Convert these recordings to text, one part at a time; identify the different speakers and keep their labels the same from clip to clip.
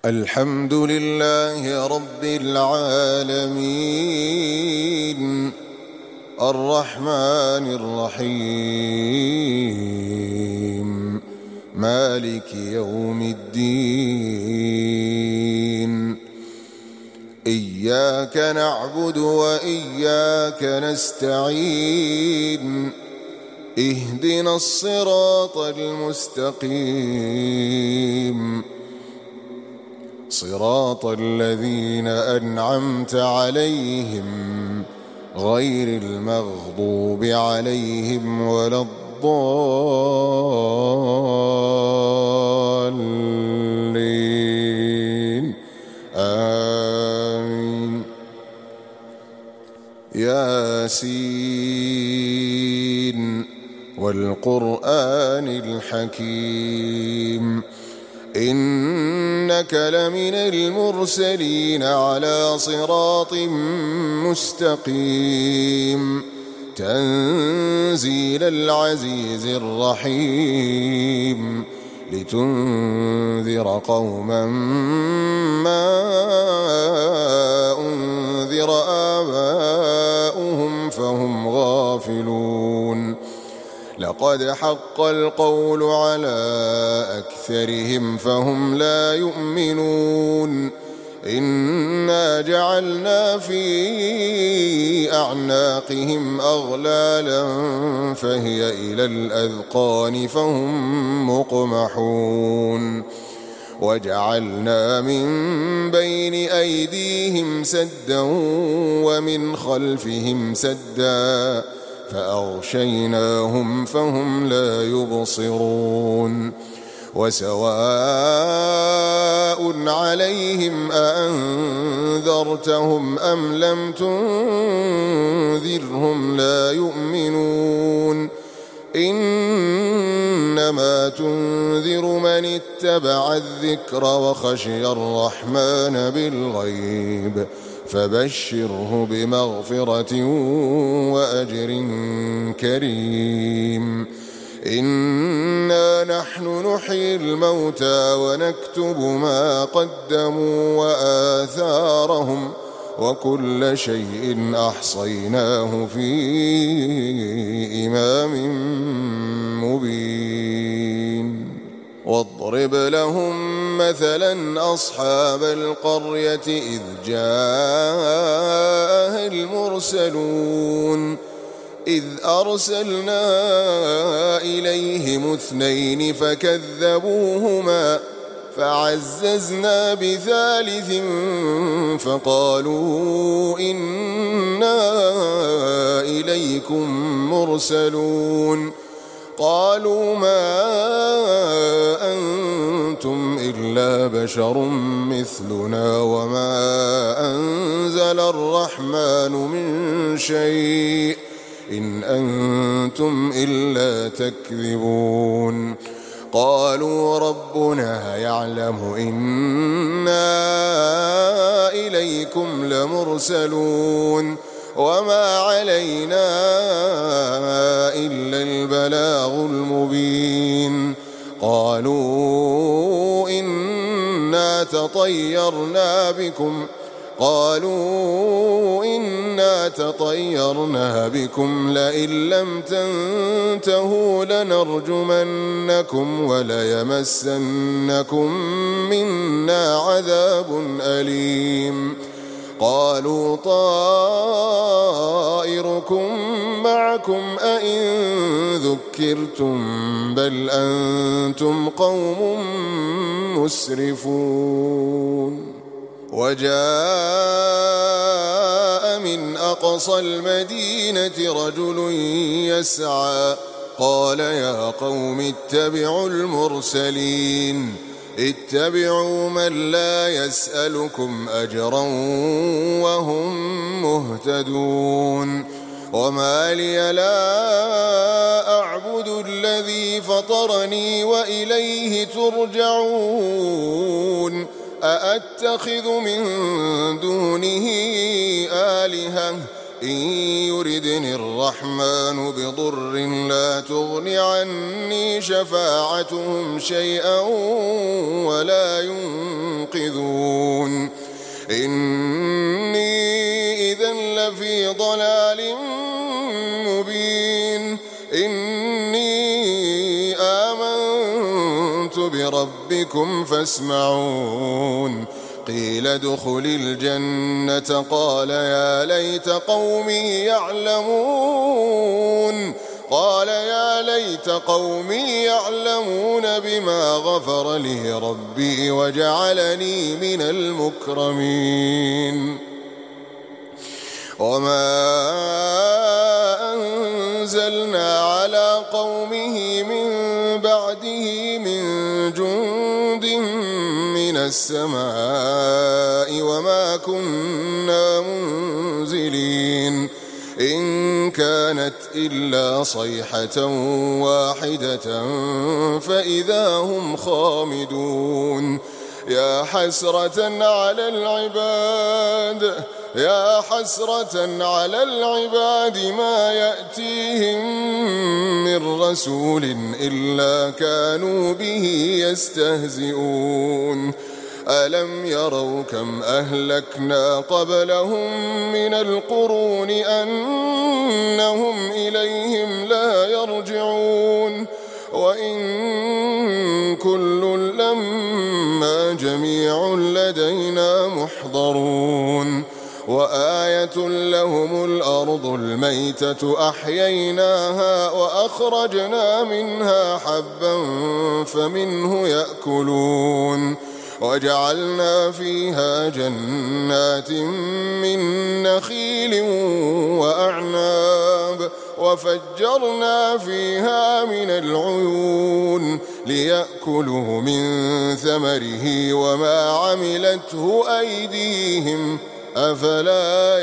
Speaker 1: الحمد لله رب العالمين الرحمن الرحيم مالك يوم الدين إياك نعبد وإياك نستعين اهدنا الصراط المستقيم صراط الذين أنعمت عليهم غير المغضوب عليهم ولا الضالين آمين. ياسين والقرآن الحكيم إنك لمن المرسلين على صراط مستقيم تنزيل العزيز الرحيم لتنذر قوما ما أنذر آباؤهم فهم غافلون لقد حق القول على أكثرهم فهم لا يؤمنون إنا جعلنا في أعناقهم أغلالا فهي إلى الأذقان فهم مقمحون وجعلنا من بين أيديهم سدا ومن خلفهم سدا فأغشيناهم فهم لا يبصرون وسواء عليهم أأنذرتهم أم لم تنذرهم لا يؤمنون إنما تنذر من اتبع الذكر وخشي الرحمن بالغيب فبشره بمغفرة وأجر كريم إنا نحن نحيي الموتى ونكتب ما قدموا وآثارهم وكل شيء أحصيناه في إمام مبين واضرب لهم مثلا أصحاب القرية إذ جاءها المرسلون إذ أرسلنا إليهم 2 فكذبوهما فعززنا ب3 فقالوا إنا إليكم مرسلون قالوا ما أنتم إلا بشر مثلنا وما أنزل الرحمن من شيء إن أنتم إلا تكذبون قالوا ربنا يعلم إنا إليكم لمرسلون وما علينا إلا البلاغ المبين قالوا إنا تطيرنا بكم لئن لم تنتهوا لنرجمنكم وليمسنكم منا عذاب أليم قالوا طائركم معكم أئن ذكرتم بل أنتم قوم مسرفون وجاء من أقصى المدينة رجل يسعى قال يا قوم اتبعوا المرسلين اتبعوا من لا يسألكم أجرا وهم مهتدون وما لي لا أعبد الذي فطرني وإليه ترجعون أأتخذ من دونه آلهة إن يردني الرحمن بضر لا تغن عني شفاعتهم شيئا ولا ينقذون إني إذا لفي ضلال مبين إني آمنت بربكم فاسمعون قيل ادخل الجنة قال يا ليت قومي يعلمون بما غفر لي ربي وجعلني من المكرمين وما أنزلنا على قومه من بعده من جند من السماء وما كنا منزلين إن كانت إلا صيحة واحدة فإذا هم خامدون يا حسرة على العباد ما يأتيهم من رسول إلا كانوا به يستهزئون ألم يروا كم أهلكنا قبلهم من القرون أنهم إليهم لا يرجعون وإن كل لما جميع لدينا محضرون وآية لهم الأرض الميتة أحييناها وأخرجنا منها حبا فمنه يأكلون وجعلنا فيها جنات من نخيل وأعناب وفجرنا فيها من العيون ليأكلوا من ثمره وما عملته أيديهم أفلا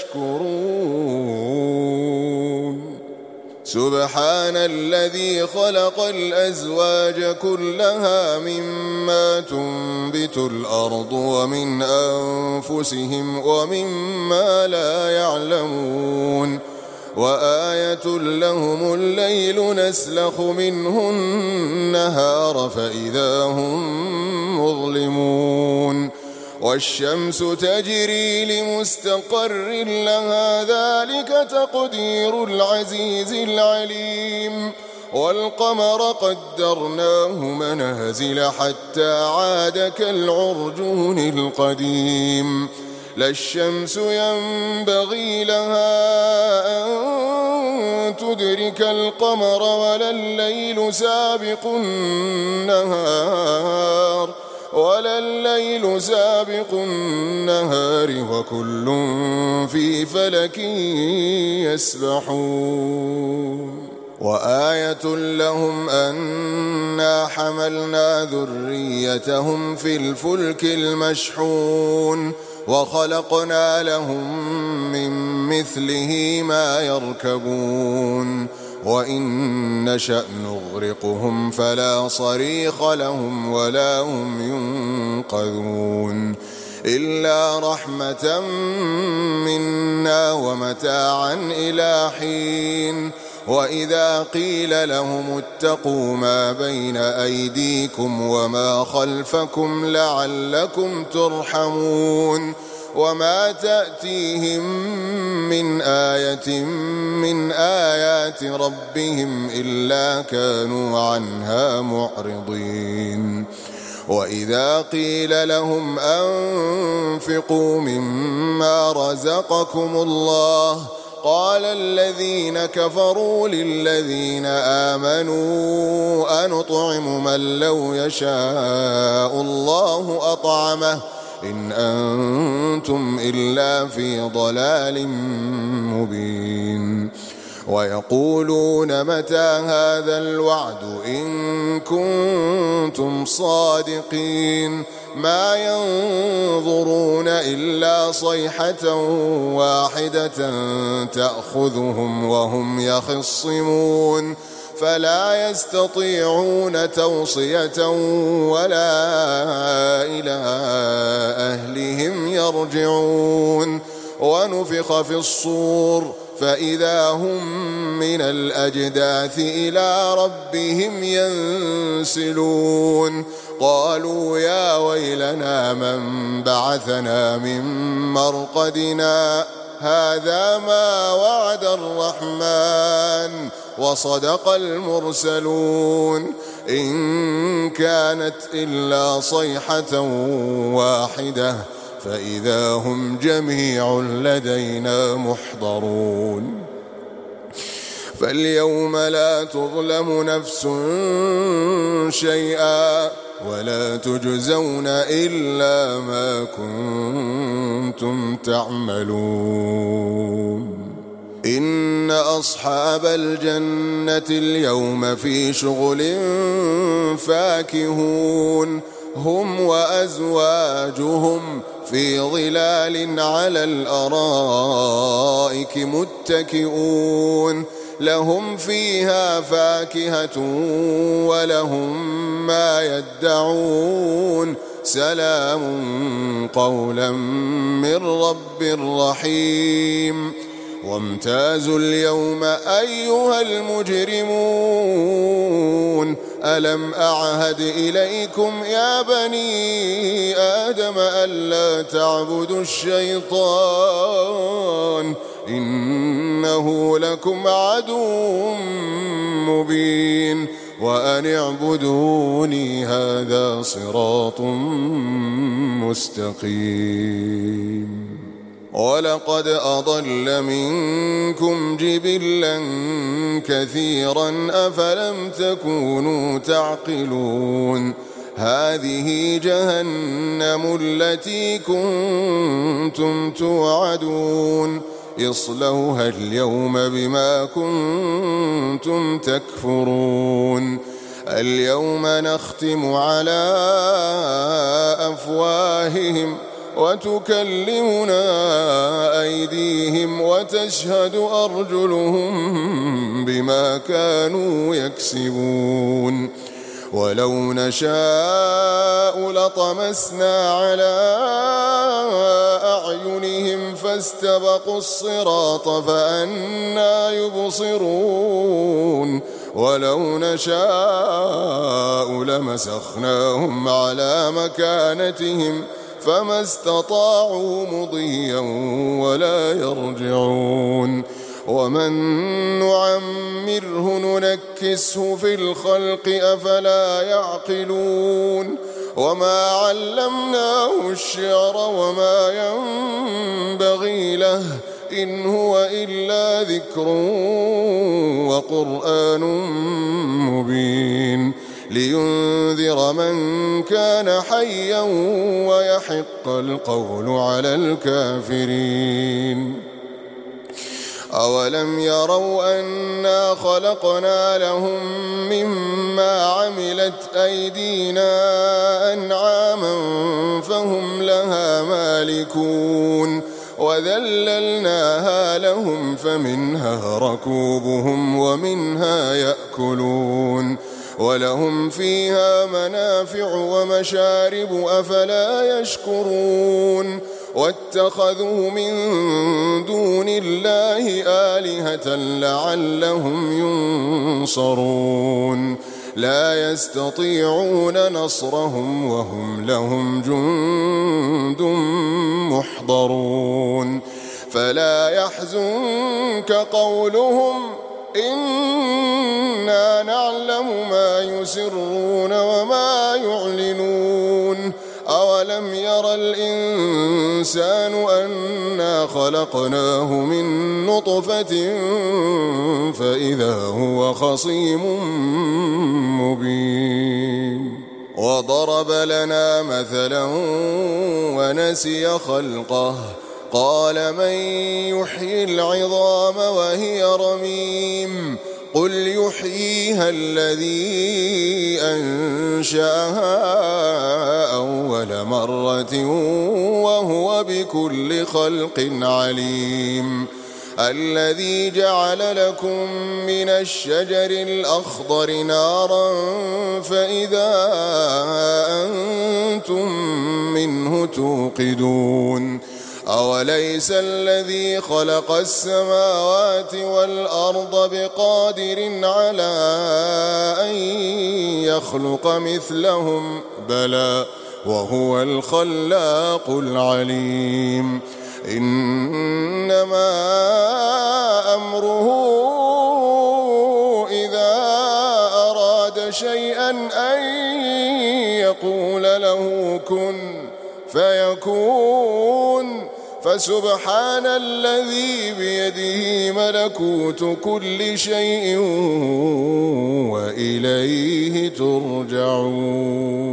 Speaker 1: يشكرون سبحان الذي خلق الأزواج كلها مما تنبت الأرض ومن أنفسهم ومما لا يعلمون وآية لهم الليل نسلخ منه النهار فإذا هم مظلمون والشمس تجري لمستقر لها ذلك تقدير العزيز العليم والقمر قدرناه منازل حتى عاد كالعرجون القديم لا الشمس ينبغي لها أن تدرك القمر ولا الليل سابق النهار وكل في فلك يسبحون وآية لهم أنا حملنا ذريتهم في الفلك المشحون وخلقنا لهم من مثله ما يركبون وإن نشأ نغرقهم فلا صريخ لهم ولا هم ينقذون إلا رحمة منا ومتاعا إلى حين وإذا قيل لهم اتقوا ما بين أيديكم وما خلفكم لعلكم ترحمون وما تأتيهم من آية من آيات ربهم إلا كانوا عنها معرضين وإذا قيل لهم أنفقوا مما رزقكم الله قال الذين كفروا للذين آمنوا أنطعم من لو يشاء الله أطعمه إن أنتم إلا في ضلال مبين ويقولون متى هذا الوعد إن كنتم صادقين ما ينظرون إلا صيحة واحدة تأخذهم وهم يخصمون فلا يستطيعون توصية ولا إلى أهلهم يرجعون ونفخ في الصور فإذا هم من الأجداث إلى ربهم ينسلون قالوا يا ويلنا من بعثنا من مرقدنا هذا ما وعد الرحمن وصدق المرسلون إن كانت إلا صيحة واحدة فإذا هم جميع لدينا محضرون فاليوم لا تظلم نفس شيئا ولا تجزون إلا ما كنتم تعملون إن أصحاب الجنة اليوم في شغل فاكهون هم وأزواجهم في ظلال على الأرائك متكئون لهم فيها فاكهة ولهم ما يدعون سلام قولا من رب رحيم وامتازوا اليوم أيها المجرمون ألم أعهد إليكم يا بني آدم ألا تعبدوا الشيطان إنه لكم عدو مبين وأن اعبدوني هذا صراط مستقيم ولقد أضل منكم جبلا كثيرا أفلم تكونوا تعقلون هذه جهنم التي كنتم توعدون اصلوها اليوم بما كنتم تكفرون اليوم نختم على أفواههم وتكلمنا أيديهم وتشهد أرجلهم بما كانوا يكسبون ولو نشاء لطمسنا على أعينهم فاستبقوا الصراط فأنى يبصرون ولو نشاء لمسخناهم على مكانتهم فما استطاعوا مضيا ولا يرجعون ومن نعمره ننكسه في الخلق أفلا يعقلون وما علمناه الشعر وما ينبغي له إن هو إلا ذكر وقرآن مبين لينذر من كان حيا ويحق القول على الكافرين أولم يروا أنا خلقنا لهم مما عملت أيدينا أنعاما فهم لها مالكون وذللناها لهم فمنها ركوبهم ومنها يأكلون ولهم فيها منافع ومشارب أفلا يشكرون واتخذوا من دون الله آلهة لعلهم ينصرون لا يستطيعون نصرهم وهم لهم جند محضرون فلا يحزنك قولهم إنا نعلم ما يسرون وما يعلنون أولم ير الإنسان أنا خلقناه من نطفة فإذا هو خصيم مبين وضرب لنا مثلا ونسي خلقه قال من يحيي العظام وهي رميم قل يحييها الذي أنشأها أول مرة وهو بكل خلق عليم الذي جعل لكم من الشجر الأخضر نارا فإذا أنتم منه توقدون أوليس الذي خلق السماوات والأرض بقادر على أن يخلق مثلهم بلى وهو الخلاق العليم إنما أمره إذا أراد شيئا أن يقول له كن فيكون فسبحان الذي بيده ملكوت كل شيء وإليه ترجعون